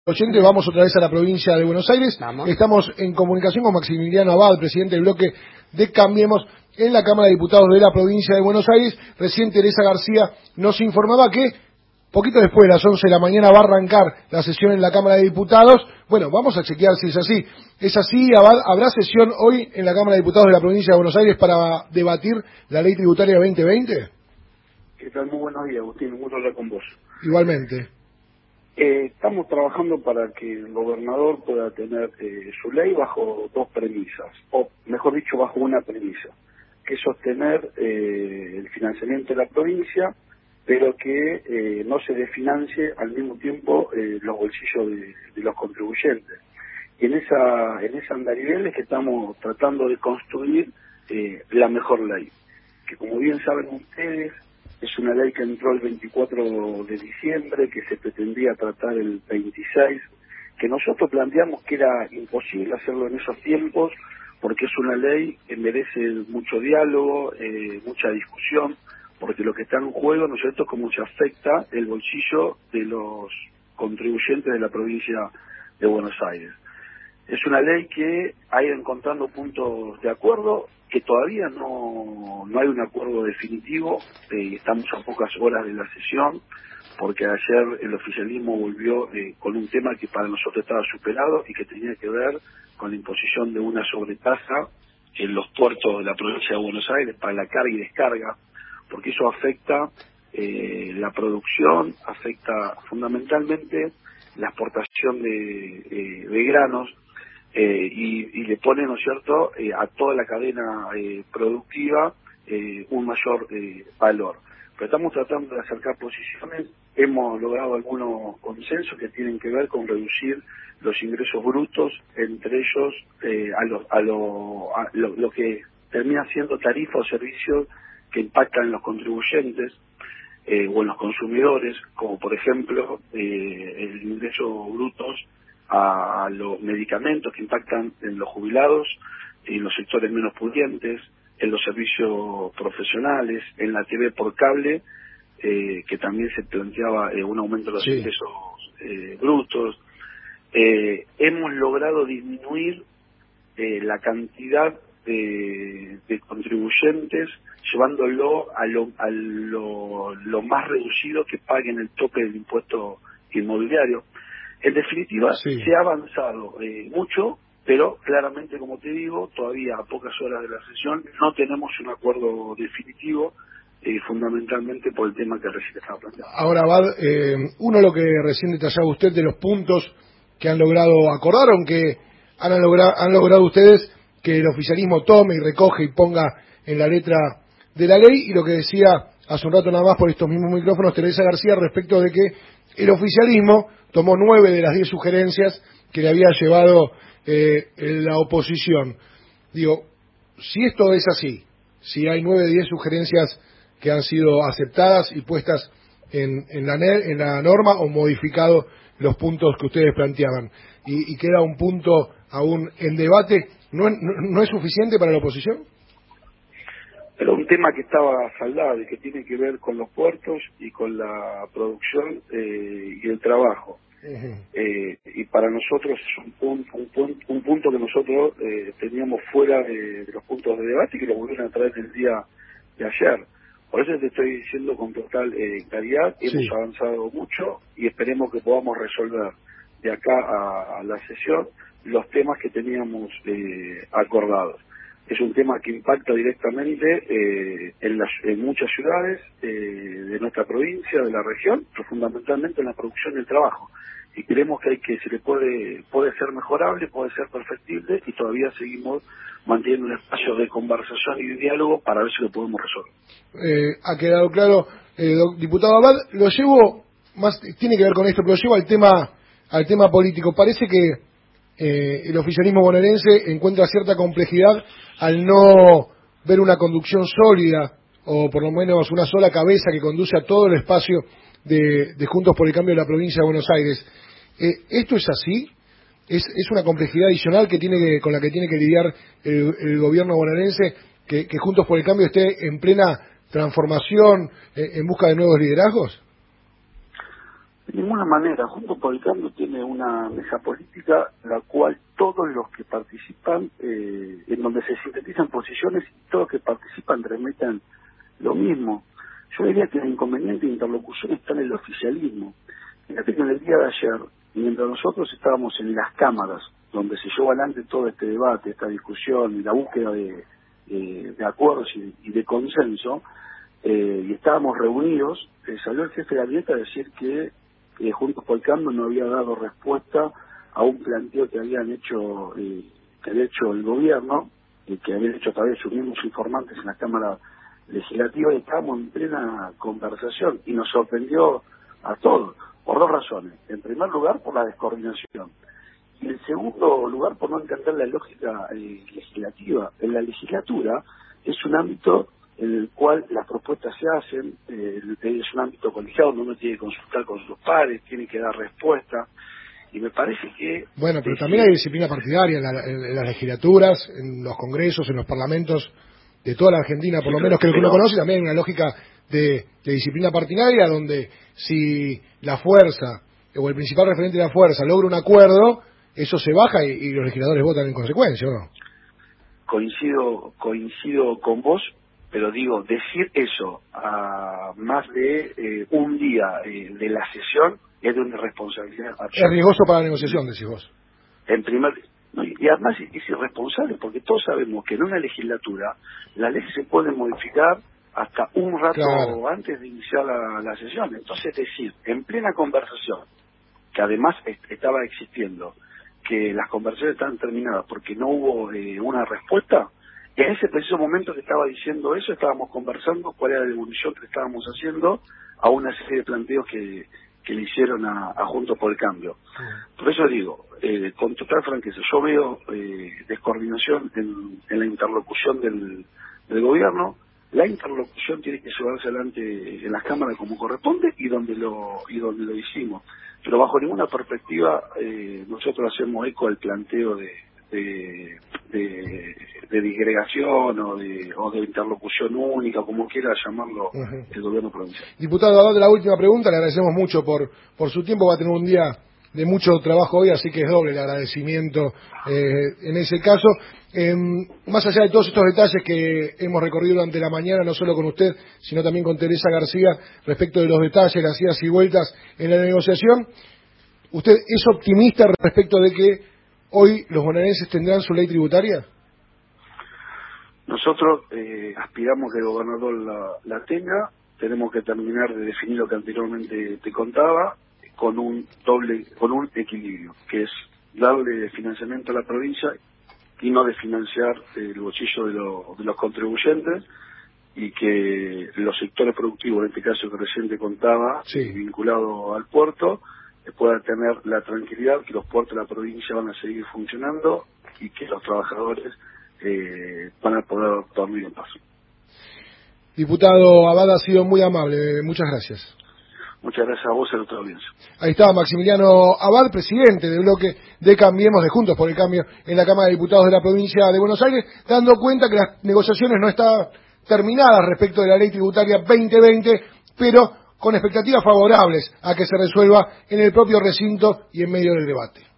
Oyente, vamos otra vez a la provincia de Buenos Aires. Vamos. Estamos en comunicación con Maximiliano Abad, presidente del bloque de Cambiemos en la Cámara de Diputados de la provincia de Buenos Aires. Recién Teresa García nos informaba que poquito después de las 11 de la mañana va a arrancar la sesión en la Cámara de Diputados. Bueno, vamos a chequear si es así. ¿Es así, Abad? ¿Habrá sesión hoy en la Cámara de Diputados de la provincia de Buenos Aires para debatir la Ley Tributaria 2020? ¿Qué tal? Muy buenos días, Agustín. Un gusto hablar con vos. Igualmente. Estamos trabajando para que el gobernador pueda tener su ley bajo dos premisas, o mejor dicho, bajo una premisa, que es sostener el financiamiento de la provincia, pero que no se desfinancie al mismo tiempo los bolsillos de los contribuyentes. Y en ese andarivel es que estamos tratando de construir la mejor ley, que como bien saben ustedes, es una ley que entró el 24 de diciembre, que se pretendía tratar el 26, que nosotros planteamos que era imposible hacerlo en esos tiempos, porque es una ley que merece mucho diálogo, mucha discusión, porque lo que está en juego, ¿no es cierto?, cómo se afecta el bolsillo de los contribuyentes de la provincia de Buenos Aires. Es una ley que ha ido encontrando puntos de acuerdo, que todavía no hay un acuerdo definitivo. Estamos a pocas horas de la sesión, porque ayer el oficialismo volvió con un tema que para nosotros estaba superado y que tenía que ver con la imposición de una sobretasa en los puertos de la provincia de Buenos Aires para la carga y descarga, porque eso afecta la producción, afecta fundamentalmente la exportación de granos, y le pone, ¿no es cierto?, a toda la cadena productiva un mayor valor. Pero estamos tratando de acercar posiciones, hemos logrado algunos consensos que tienen que ver con reducir los ingresos brutos, entre ellos lo que termina siendo tarifa o servicios que impactan en los contribuyentes o en los consumidores, como por ejemplo el ingreso brutos a los medicamentos que impactan en los jubilados y en los sectores menos pudientes, en los servicios profesionales, en la TV por cable, que también se planteaba un aumento de los ingresos brutos. Hemos logrado disminuir la cantidad de contribuyentes, llevándolo a lo más reducido, que paguen el tope del impuesto inmobiliario. En definitiva, se ha avanzado mucho, pero claramente, como te digo, todavía a pocas horas de la sesión no tenemos un acuerdo definitivo, fundamentalmente por el tema que recién estaba planteando. Ahora, Abad, uno lo que recién detallaba usted de los puntos que han logrado acordar, aunque han logrado ustedes que el oficialismo tome y recoge y ponga en la letra de la ley, y lo que decía hace un rato nada más por estos mismos micrófonos Teresa García respecto de que el oficialismo tomó 9 de las 10 sugerencias que le había llevado la oposición. Digo, si esto es así, si hay 9 de 10 sugerencias que han sido aceptadas y puestas en la norma, o modificado los puntos que ustedes planteaban, y queda un punto aún en debate, ¿no es suficiente para la oposición? Pero un tema que estaba saldado y que tiene que ver con los puertos y con la producción y el trabajo. Y para nosotros es un punto que nosotros teníamos fuera de los puntos de debate y que lo volvieron a traer el día de ayer. Por eso te estoy diciendo con total claridad, hemos avanzado mucho y esperemos que podamos resolver de acá a la sesión los temas que teníamos acordados. Es un tema que impacta directamente en muchas ciudades de nuestra provincia, de la región, pero fundamentalmente en la producción y el trabajo. Y creemos que se le puede ser mejorable, puede ser perfectible, y todavía seguimos manteniendo un espacio de conversación y de diálogo para ver si lo podemos resolver. Ha quedado claro, diputado Abad. Lo llevo más, tiene que ver con esto, pero lo llevo al tema político. Parece que el oficialismo bonaerense encuentra cierta complejidad al no ver una conducción sólida, o por lo menos una sola cabeza que conduce a todo el espacio de Juntos por el Cambio de la provincia de Buenos Aires. ¿Esto es así? ¿Es una complejidad adicional con la que tiene que lidiar el gobierno bonaerense, que Juntos por el Cambio esté en plena transformación, en busca de nuevos liderazgos? De ninguna manera. Juntos por el Cambio tiene una mesa política la cual todos los que participan, en donde se sintetizan posiciones y todos los que participan remiten lo mismo. Yo diría que el inconveniente de interlocución está en el oficialismo. Fíjate que en el día de ayer, mientras nosotros estábamos en las cámaras, donde se llevó adelante todo este debate, esta discusión y la búsqueda de acuerdos y de consenso, y estábamos reunidos, salió el jefe de gabinete a decir que Juntos por el Cambio no había dado respuesta a un planteo que había hecho el gobierno, que habían hecho a través de sus mismos informantes en la Cámara Legislativa, y estábamos en plena conversación, y nos sorprendió a todos, por dos razones. En primer lugar, por la descoordinación, y en segundo lugar, por no entender la lógica legislativa. En la legislatura es un ámbito en el cual las propuestas se hacen, es un ámbito colegiado, uno tiene que consultar con sus pares, tiene que dar respuesta, y me parece que... Bueno, pero también hay disciplina partidaria en las legislaturas, en los congresos, en los parlamentos de toda la Argentina, por lo menos que lo que uno conoce, también hay una lógica de disciplina partidaria, donde si la fuerza, o el principal referente de la fuerza, logra un acuerdo, eso se baja y los legisladores votan en consecuencia, ¿o no? Coincido con vos, pero digo, decir eso a más de un día de la sesión es de una irresponsabilidad absoluta. Es riesgoso para la negociación, decís vos. En primer, no, y además es irresponsable, porque todos sabemos que en una legislatura la ley se puede modificar hasta un rato antes de iniciar la sesión. Entonces, decir, en plena conversación, que además estaba existiendo, que las conversaciones estaban terminadas porque no hubo una respuesta, en ese preciso momento que estaba diciendo eso, estábamos conversando cuál era la evolución que estábamos haciendo a una serie de planteos que le hicieron a Juntos por el Cambio. Por eso digo, con total franqueza, yo veo descoordinación en la interlocución del gobierno. La interlocución tiene que llevarse adelante en las cámaras como corresponde y donde lo hicimos. Pero bajo ninguna perspectiva nosotros hacemos eco al planteo de disgregación o de interlocución única, como quiera llamarlo el gobierno provincial. Diputado, Abad, la última pregunta, le agradecemos mucho por su tiempo, va a tener un día de mucho trabajo hoy, así que es doble el agradecimiento en ese caso. Más allá de todos estos detalles que hemos recorrido durante la mañana, no solo con usted, sino también con Teresa García, respecto de los detalles, las idas y vueltas en la negociación, ¿usted es optimista respecto de que hoy los bonaerenses tendrán su ley tributaria? Nosotros aspiramos que el gobernador la tenga. Tenemos que terminar de definir lo que anteriormente te contaba, con un equilibrio, que es darle financiamiento a la provincia y no desfinanciar el bolsillo de los contribuyentes, y que los sectores productivos, en este caso que recién te contaba, vinculado al puerto, puedan tener la tranquilidad que los puertos de la provincia van a seguir funcionando y que los trabajadores van a poder dormir en paz. Diputado Abad, ha sido muy amable, muchas gracias. Muchas gracias a vos y a nuestra audiencia. Ahí estaba Maximiliano Abad, presidente del bloque de Cambiemos, de Juntos por el Cambio, en la Cámara de Diputados de la provincia de Buenos Aires, dando cuenta que las negociaciones no están terminadas respecto de la ley tributaria 2020, pero con expectativas favorables a que se resuelva en el propio recinto y en medio del debate.